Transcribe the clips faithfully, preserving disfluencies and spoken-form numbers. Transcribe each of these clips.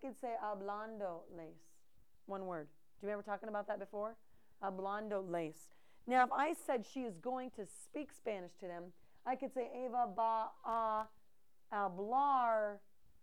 could say hablándoles. One word. Do you remember talking about that before? Hablándoles. Now, if I said she is going to speak Spanish to them, I could say Eva va a hablarles.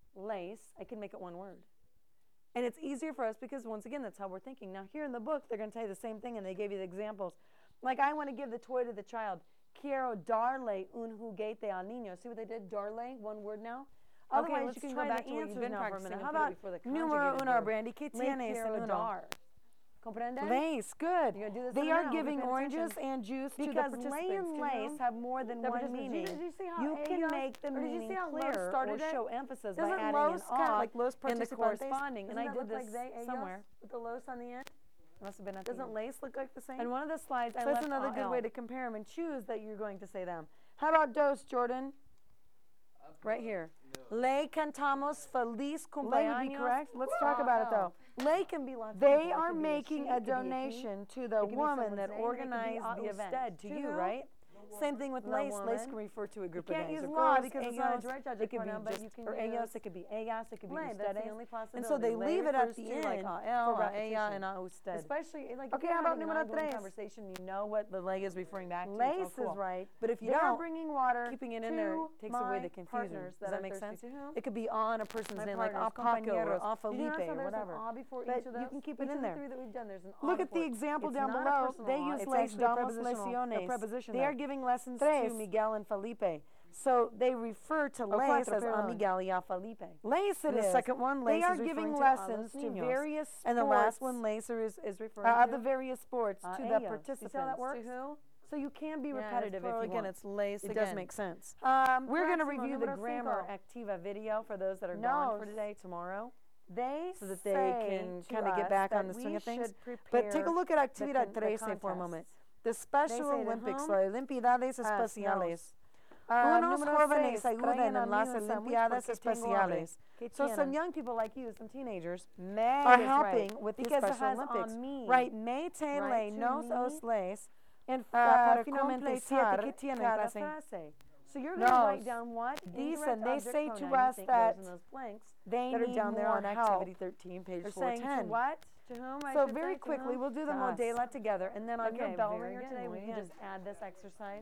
I can make it one word. And it's easier for us because, once again, that's how we're thinking. Now, here in the book, they're going to tell you the same thing, and they gave you the examples. Like, I want to give the toy to the child. Quiero darle un juguete al niño. See what they did? Darle, one word now. Okay, Otherwise, let's you can try go back the to what you've answers been now for a practicing. minute. How How about about numero conjugated uno, verb? Brandy? ¿Qué Le tienes en quiero uno? dar. Comprende? Lace, good. You're gonna do this They in a are minute. I'll be giving paying oranges attention. and juice to the Because participants. lay and To lace whom? have more than The one participants. meaning. Did you see how You can ellos- make the or did you meaning see how Los clear or started it? show emphasis by Doesn't adding Los an kind of ah like Los in the participantes? corresponding. And Doesn't I that did look this like they, somewhere. ellos, with the Los on the end? Must have been at Doesn't the end. lace look like the same? And one of the slides, I So that's left another good A L. way to compare them and choose that you're going to say them. How about dos, Jordan? Right here. Le cantamos feliz cumpleaños. Lay would be correct. Let's talk about it though. Lay can be lots of They people. It are could be making she, a it could be he. donation to the It could be woman someone's that name, and it could be organized a the event. usted to To you, who? right? Same thing with La lace. Lace woman. can refer to a group You of can't guys use or la girls. because it's not a ellos, direct it object could be pronoun, but just, you can or ellos, use it could be ellas, it could be lay. ustedes. That's the only And possibility. so they Lay leave it at refers the to end like a for el, a repetition. ella, and a usted. Especially, like, Okay, if you're how about having an número ongoing tres? conversation, you know what the lay is referring back to. Lace It's all cool. is right. But if you They are don't, bringing water keeping it to in there takes away my the confusion. partners Does that that are make thirsty. sense? To whom? It could be on a person's My name, like partners, a Paco or compañeros. a Did you notice Felipe how or there's whatever. an a before But each of those? you can keep Each it in of the there. three that we've done, there's an a Look at before the it. example It's down not a below. personal They law, use it's les actually a damos prepositional- lesiones. a preposition They there. are giving lessons Tres. to Miguel and Felipe. So they refer to O les cuatro, as a perdón. Miguel y a Felipe. Lace it And the is. second one, They lace are is giving referring to lessons a los to niños. various sports. And the last one, lacer, is, is referring uh, to the various sports uh, to the ellos. participants. You see how that works? To who? So you can be Yeah, that's repetitive if plural you again, want. it's lace It again. does make sense. Um, We're going to próximo, review the número Grammar cinco. Activa video for those that are gone for Nos. today, tomorrow, They so that they say can to kind of get us back that on the swing we of things. should But take a prepare look at the Actividad con- the trece for a moment. contests. The Special They say to Olympics, whom? las Olimpiadas Us, Especiales. nos. Ah, Unos número jóvenes seis, ayudan traigan a en mí las un sándwich Olimpiadas porque tengo hambre. Especiales. ¿Qué So some tienen? young people like you, some teenagers, Me are is helping right. with the Because it Special has Olympics. a me. Right, me te Right, le to nos me. os les. And Ah, uh, para finalmente, siete completar que tienen cada clase. frase. So you're going to Nos. write down what Dicen, indirect they object say to pronoun you us think that goes in those blanks They that are need down there more on help. Activity thirteen, page They're four saying to ten. what? To whom? I So should very say, to quickly, whom? we'll do the To us. modela together, and then on your Okay, bell very ringer good, today, will muy you bien. just add this exercise?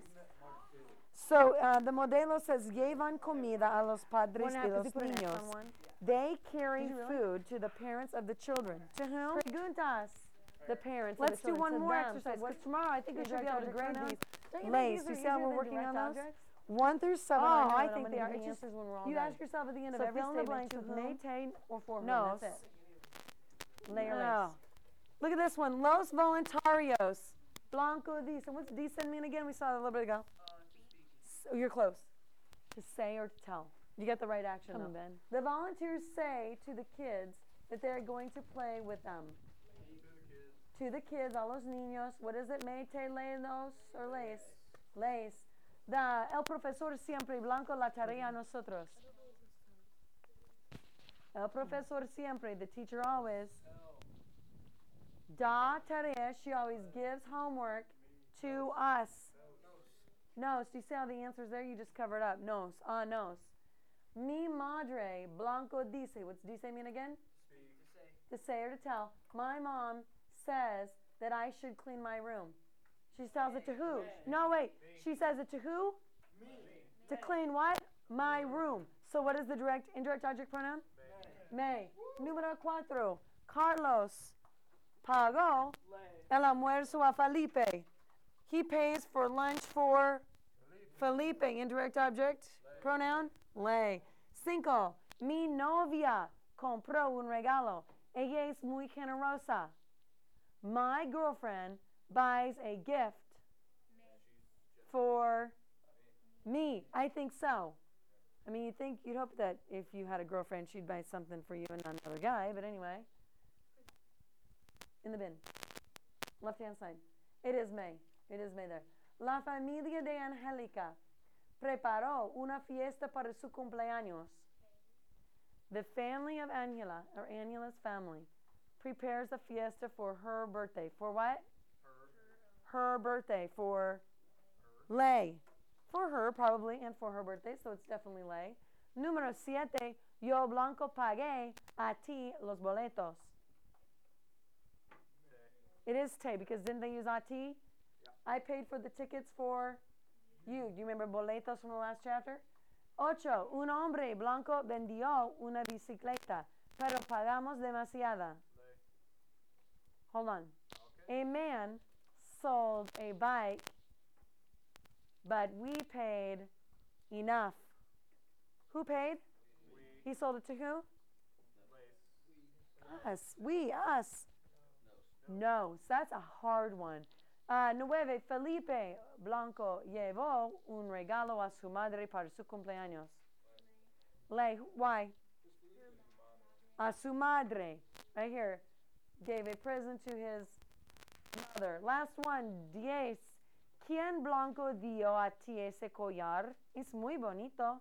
So uh, the modelo says, llevan comida a los padres One de after los they put an X on niños. one. They carry Did you really? food to the parents of the children. To whom? Preguntas. The parents Let's of the do children. one to more them. exercise, So what 'cause tomorrow, I think we should be able to Indirect grade object these. Don't you think Lace, these you are see how easier we're than working on direct those? objects? One through seven. Oh, I know, I and I'm think gonna they give are. you It's the just answers when we're all You done. ask yourself at the end of So every fill in the statement, blanks to with whom? me, te, or for whom. Nos. That's it. Lay or No. lace. Look at this one. Los voluntarios. Blanco dicen. What's dicen mean again? We saw that a little bit ago. So you're close. To say or to tell. You get the right action. Come though. on, Ben. The volunteers say to the kids that they're going to play with them. To the kids, a los niños. What is it? Me, te, le, los, or les? Les. Da el profesor siempre blanco la tarea a nosotros. El profesor siempre, the teacher always. Da tarea, she always gives homework to us. Nos. Do you see how the answer's there? You just covered up. Nos. Ah, nos. Mi madre, blanco dice. What's dice mean again? To say or to tell. My mom says that I should clean my room. She tells it to who? No, wait. She says it to who? Me. To clean what? My room. So what is the direct, indirect object pronoun? Me. Número cuatro. Carlos pagó el almuerzo a Felipe. He pays for lunch for Felipe. Indirect object pronoun? Le. Cinco. Mi novia compró un regalo. Ella es muy generosa. My girlfriend buys a gift for me. I think so. I mean, you'd think, you'd hope that if you had a girlfriend, she'd buy something for you and not another guy. But anyway, in the bin, left-hand side. It is May. It is May there. La familia de Angélica preparó una fiesta para su cumpleaños. The family of Angela, or Angela's family, prepares a fiesta for her birthday. For what? Her. Her birthday. For Lay. For her, probably, and for her birthday, so it's definitely Lay. Número siete. Yo, Blanco, pagué a ti los boletos. It is te because didn't they use a ti? I paid for the tickets for you. Do you remember boletos from the last chapter? Ocho. Un hombre blanco vendió una bicicleta, pero pagamos demasiada. Hold on. A man sold a bike, but we paid enough. Who paid? We. He sold it to who? Us. We, us. No. So that's a hard one. Uh, nueve. Felipe Blanco llevó un regalo a su madre para su cumpleaños. Lay. Why? A su madre. Right here. Gave a present to his mother. Last one. Diez. ¿Quién Blanco dio a ti ese collar? Es muy bonito.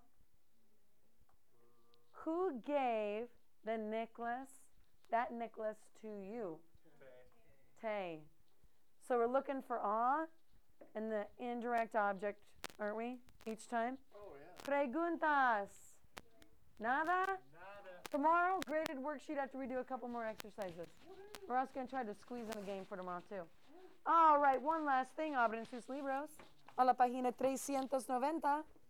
Who gave the necklace, that necklace to you? Te. So we're looking for a and the indirect object, aren't we? Each time? Oh, yeah. Preguntas. Nada? Nada. Tomorrow, graded worksheet after we do a couple more exercises. We're also going to try to squeeze in a game for tomorrow, too. All right, one last thing. Abren sus libros. A la página trescientos noventa.